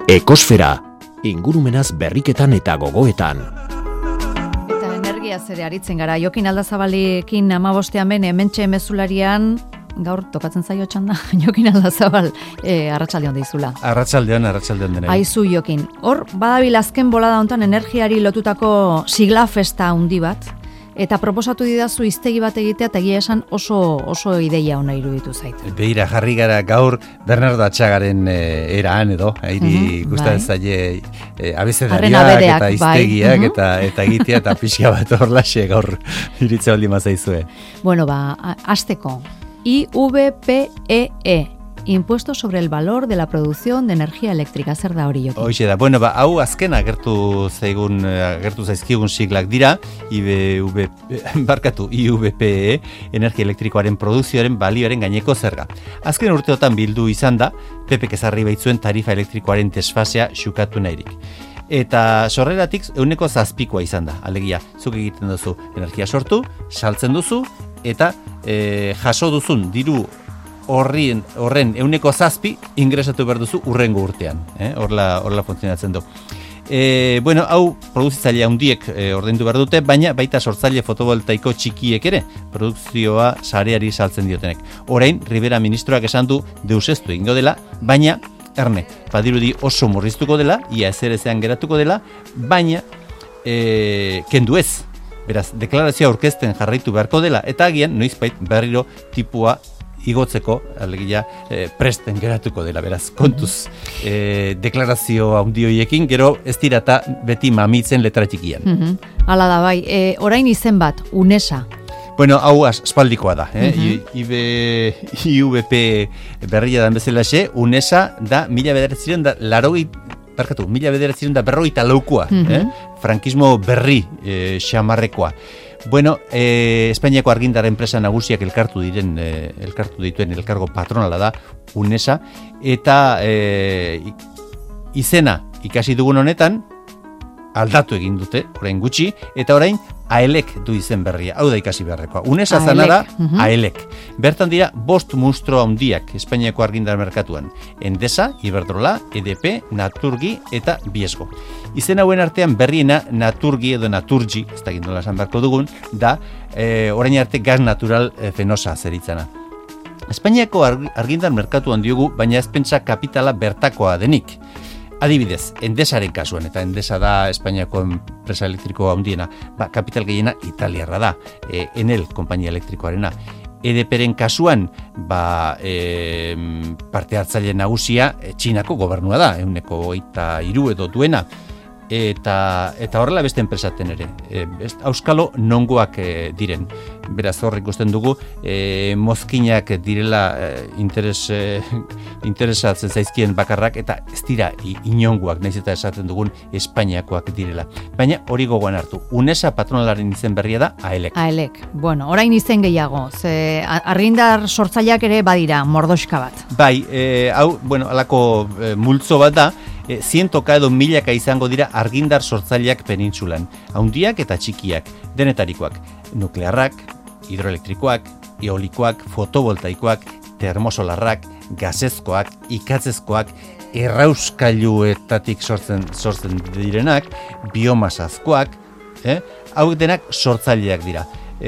Ekosfera, ingurumenaz berriketan eta gogoetan. Eta energiaz ere aritzen gara. Jokin Aldazabalekin 15 hementxe mezularian, gaur tokatzen zaio txanda, Jokin Aldazabal, arratsaldeon deizula. Arratsaldeon denei. Aizu Jokin, hor badabil azken bolada hontan energiari lotutako sigla festa handi bat, eta proposatu didazu hiztegi bat egitea, eta egia esan oso ideia ona iruditu zait. Begira, jarri gara gaur Bernardo Atxagaren eraan edo, hairi gustatzen zaie abezedariak eta hiztegiak eta egitea eta pixka bat horlaxe gaur iritze baldin bazaizue. Bueno, hasteko, IVPEE, Impuesto sobre el valor de la producción de energía eléctrica. Zer da hori Jokin? Hoxe da, hau azken agertu zaizkigun siglak dira, IVPE, energia elektrikoaren produkzioaren balioaren gaineko zerga. Azken urteotan bildu izan da, PPek ezarri baitzuen tarifa elektrikoaren desfasea xukatu nahirik. Eta sorreratik 7%koa izan da, alegia, zuk egiten duzu energia sortu, saltzen duzu, eta jaso duzun diru horren 7% ingresatu behar duzu urrengo urtean. Horla funtzionatzen du. Hau produzitzaile handiek ordaindu behar dute, baina baita sortzaile fotovoltaiko txikiek ere, produkzioa sareari saltzen diotenek. Orain, Rivera ministroak esan du deuseztu egingo dela, baina erne, badirudi oso murriztuko dela, ia ezerezean geratuko dela, baina kendu ez. Beraz, deklarazioa aurkezten jarraitu beharko dela, eta agian, noizbait berriro tipua igotzeko, alegia, presten geratuko dela, beraz, kontuz deklarazio handi horiekin, gero ez dirata beti mamitzen letra txikian. Hala da, bai. Orain izen bat, UNESA. Hau aspaldikoa da. IVP berria dan bezalaxe, UNESA da 1994 frankismo berri xamarrekoa. Espainiako argindar enpresa nagusiak elkartu dituen elkargo patronala da UNESA, eta izena ikasi dugun honetan aldatu egin dute, orain gutxi, eta orain AELEK du izen berria, hau da ikasi beharrekoa. UNESA zana da AELEK. Bertan dira 5 munstro handiak Espainiako argindar merkatuan. Endesa, Iberdrola, EDP, Naturgi eta Biesgo. Izen hauen artean berriena Naturgi edo Naturgi, ez da gindola esan beharko dugun, da orain arte gas natural fenosa zeritzana. Espainiako argindar merkatuan diogu, baina ez pentsa kapitala bertakoa denik. Adibidez, Endesaren kasuan, eta Endesa da Espainiako enpresa elektriko handiena, kapital gehiena italiarra da, Enel konpainia elektrikoarena. EDPren kasuan, parte hartzaile nagusia Txinako gobernua da, 23% edo duena, eta horrela beste enpresaten ere. Auskalo nongoak diren. Beraz hor ikusten dugu, mozkinak direla interesatzen zaizkien bakarrak, eta ez dira inongoak, nahiz eta esaten dugun Espainiakoak direla. Baina hori gogoan hartu. UNESA patronalaren izen berria da AELEK. AELEK. Orain izen gehiago. Argindar sortzaileak ere badira, mordoxka bat. Bai, hau, alako multzo bat da, zientoka edo milaka izango dira argindar sortzaileak penintsulan. Handiak eta txikiak, denetarikoak. Nuklearrak, hidroelektrikoak, eolikoak, fotovoltaikoak, termosolarrak, gasezkoak, ikatzezkoak, errauskailuetatik sortzen direnak, biomasazkoak, hauek denak sortzaileak dira.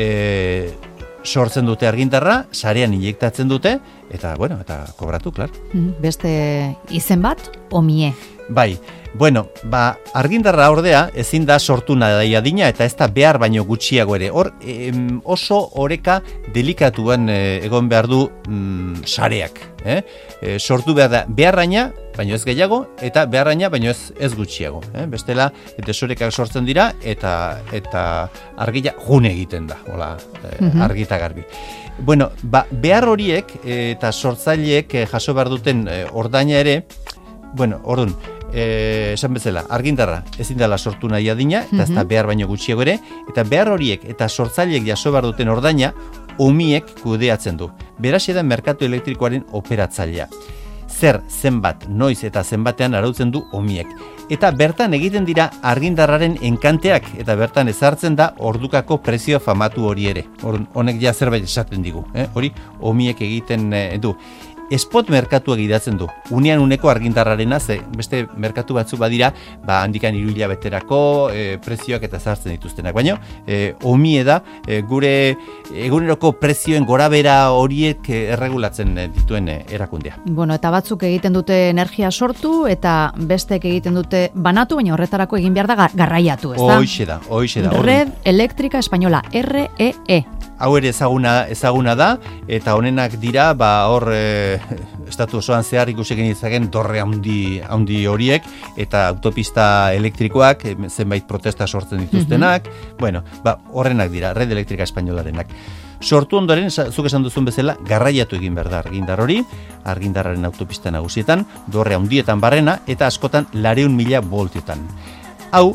Sortzen dute argindarra, sarean injektatzen dute, eta kobratu, klar. Beste izen bat, omie. Bai, argindarra ordea ezin da sortu nahi adina, eta ez da behar baino gutxiago ere. Hor, oso oreka delikatuan egon behar du sareak. Sortu behar da beharraina, baino ez gehiago, eta beharraina, baino ez gutxiago. Bestela, desorekak sortzen dira, eta argia june egiten da, argita garbi. Behar horiek eta sortzaileek jaso behar duten ordaina ere, orduan, esan bezala, argindarra ezin dela sortu nahi adina, eta ez da behar baino gutxiago ere, eta behar horiek eta sortzaileek jaso behar duten ordaina, omiek kudeatzen du. Beraxe da merkatu elektrikoaren operatzailea. Zer, zenbat, noiz eta zenbatean arautzen du omiek. Eta bertan egiten dira argindarraren enkanteak, eta bertan ezartzen da ordukako prezio famatu hori ere. Honek ja zerbait esaten digu, hori omiek egiten du. spot merkatuak gidatzen du. Unean uneko argindarrarena, ze beste merkatu batzuk badira, handikan 3 hilabeterako prezioak eta zartzen dituztenak. Baina, omie da, gure eguneroko prezioen gorabera horiek erregulatzen dituen erakundea. Bueno, eta batzuk egiten dute energia sortu, eta bestek egiten dute banatu, baina horretarako egin behar da garraiatu, ez da? Hoixe da. Red Eléctrica Española, REE. Hau ere ezaguna da, eta honenak dira, hor estatu osoan zehar ikusekin izagen dorre handi horiek, eta autopista elektrikoak, zenbait protesta sortzen dituztenak, horrenak dira, Red Eléctrica Españolarenak. Sortu ondoren, zuk esan duzun bezala, garraiatu egin behar da argindar hori, argindarraren autopista nagusietan, dorre handietan barrena, eta askotan 400.000 voltiotan. Hau,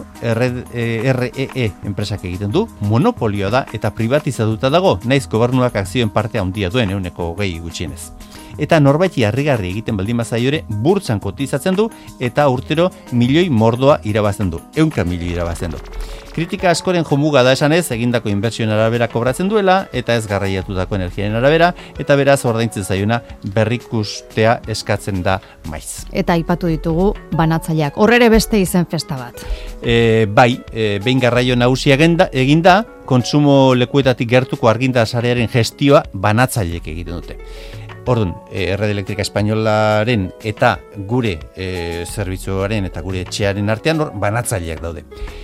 REE enpresak egiten du, monopolioa da eta privatizatuta dago, naiz gobernuak akzioen parte handia duen 20% gutxienez. Eta norbaiti harrigarri egiten baldin bazaio ere, burtsan kotizatzen du eta urtero milioi mordoa irabazten du, 100 milioi irabazten du. Kritika askoren jomuga da esanez, egindako inbertsioen arabera kobratzen duela, eta ez garraiatutako energiaren arabera, eta beraz ordaintzen zaiona berrikustea eskatzen da maiz. Eta aipatu ditugu banatzaileak. Horrere beste izen festa bat. Behin garraio nagusia eginda, kontsumo lekuetatik gertuko argindar sarearen gestioa banatzaileek egiten dute. Orduan, Red Eléctrica Españolaren eta gure zerbitzuaren eta gure etxearen artean banatzaileak daude.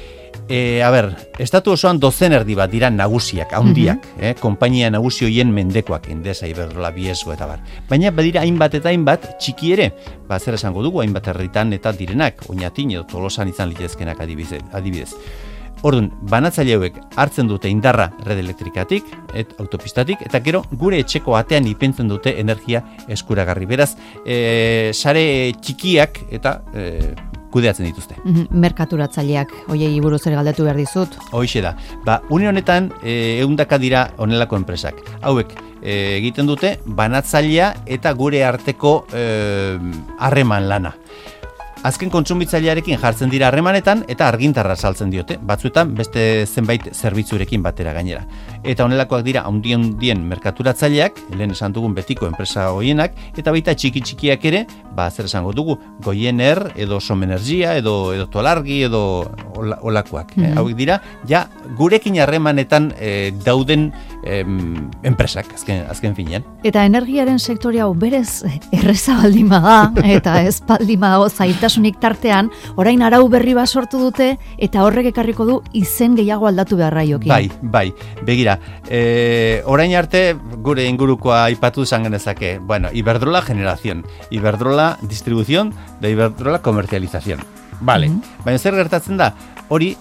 Estatu osoan 12 erdi bat dira nagusiak, handiak, konpainia nagusi hoien mendekoak, Endesa, Iberdrola, Biesgo eta bar. Baina badira hainbat eta hainbat txiki ere, zer esango dugu, hainbat herritan eta direnak, Oñatin edo Tolosan izan litezkenak adibidez. Orduan, banatzaile hauek hartzen dute indarra Red Elektrikatik, autopistatik, eta gero gure etxeko atean ipentzen dute energia eskuragarri. Beraz, sare txikiak eta kudeatzen dituzte. Merkaturatzaileak, hoiei buruz ere galdetu behar dizut. Hoixe da. Une honetan, 100 dira honelako enpresak. Hauek egiten dute banatzailea eta gure arteko harreman lana. Azken kontsumitzailearekin jartzen dira harremanetan eta argindarra saltzen diote, batzuetan beste zenbait zerbitzurekin batera gainera. Eta honelakoak dira handien merkaturatzaileak, lehen esan dugun betiko enpresa hoienak, eta baita txiki-txikiak ere, zer esango dugu, Goiener, edo Somenergia, edo Tolargi, edo olakoak. Hauek dira, ja gurekin harremanetan dauden enpresak, azken finean. Eta energiaren sektoria hau berez erreza baldin bada, eta ez baldin badago zailtasunik tartean, orain arau berri bat sortu dute, eta horrek ekarriko du izen gehiago aldatu beharra jokin. Bai, begira, orain arte gure ingurukoa aipatu izan genezake, Iberdrola generación, Iberdrola distribución, da Iberdrola comercialización. Vale, baina zer gertatzen da, hori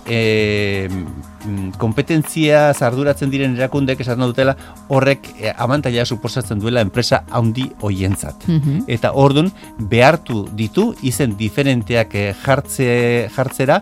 kompetentzia arduratzen diren erakundek esaten dutela horrek abantaila suposatzen duela enpresa handi hoientzat. Eta ordun behartu ditu izen diferenteak jartzera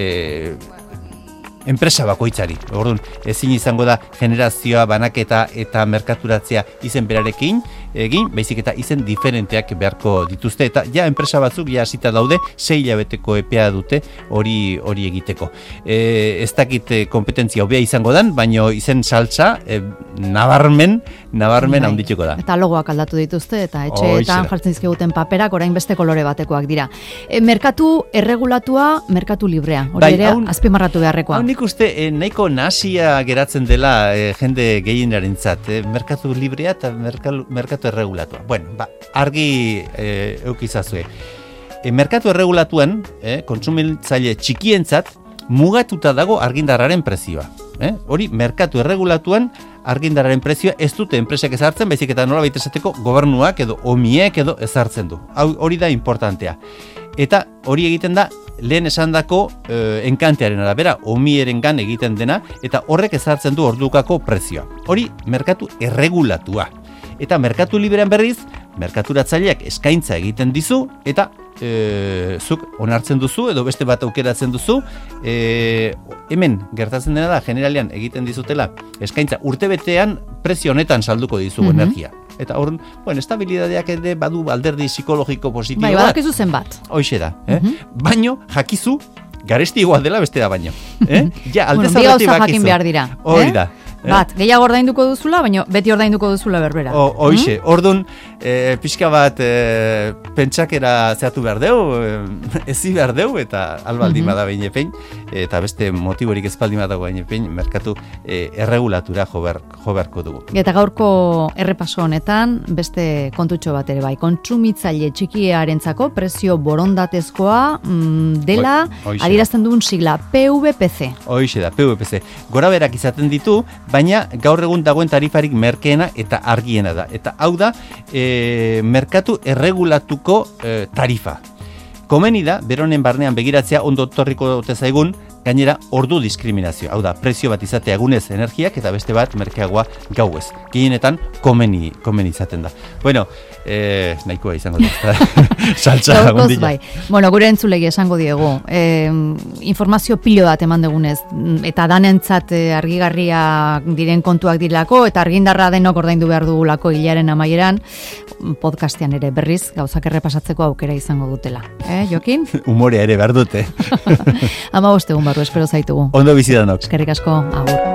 enpresa bakoitzari. Orduan, ezin izango da generazioa, banaketa eta merkaturatzea izen berarekin egin, baizik eta izen diferenteak beharko dituzte, eta ja enpresa batzuk ja hasita daude 6 hilabeteko epea dute hori egiteko. Ez dakit kompetentzia hobea izango dan, baino izen saltza nabarmen handituko da. Eta logoak aldatu dituzte, eta etxeetan jartzen dizkiguten paperak orain beste kolore batekoak dira. Merkatu erregulatua, merkatu librea. Hori ere azpimarratu beharrekoa. Nik uste nahiko nahasia geratzen dela jende gehienarentzat, merkatu librea eta merkatu erregulatua. Argi eukizazue. Merkatu erregulatuan, kontsumitzaile txikientzat, mugatuta dago argindarraren prezioa. Hori, merkatu erregulatuan, argindarraren prezioa ez dute enpresak ezartzen, baizik eta nolabait esateko gobernuak edo omiek edo ezartzen du. Hori da importantea. Eta hori egiten da, lehen esandako enkantearen arabera, omierengan egiten dena, eta horrek ezartzen du ordukako prezioa. Hori, merkatu erregulatua. Eta merkatu liberan berriz, merkaturatzaileak eskaintza egiten dizu, eta zuk onartzen duzu, edo beste bat aukeratzen duzu, hemen gertatzen dena da, generalean egiten dizutela, eskaintza urtebetean prezio honetan salduko dizugu energia. Eta horren, estabilidadeak ere badu alderdi psikologiko positibo bat. Badakizu zenbat. Hoixe da. Baino, jakizu, garesti igual dela bestea baino. Ja, bi gauza jakin behar dira. Hori da. Bat, gehiago ordainduko duzula, baina beti ordainduko duzula berbera. Hoixe, orduan, pixka bat pentsakera zeatu behar deu, ezi behar deu, eta albaldin bada behin epein, eta beste motiborik ezpaldin badago behin epein, merkatu erregulatura jo beharko dugu. Eta gaurko errepaso honetan, beste kontutxo bat ere bai, kontsumitzaile txikiarentzako prezio borondatezkoa dela, adierazten duen sigla, PVPC. Hoixe da, PVPC. Gora berak izaten ditu, baina gaur egun dagoen tarifarik merkeena eta argiena da. Eta hau da, merkatu erregulatuko tarifa. Komeni da, beronen barnean begiratzea ondo torriko dute zaigun, gainera ordu diskriminazio. Hau da, prezio bat izatea egunez energiak eta beste bat merkeagoa gauez. Gehienetan komeni izaten da. Bueno, nahikoa izango da. Saltza gondila. Bai. Bueno, gure entzulegi esango diegu. Informazio pilo bat eman dugunez eta danentzat argigarria diren kontuak direlako eta argindarra denok ordaindu behar dugulako hilaren amaieran podcastean ere berriz gauzak errepasatzeko aukera izango dutela. Jokin? Umorea ere behar dute. 15 egun barru espero zaitugu. Ondo bizidanok. Eskerrik asko, agur.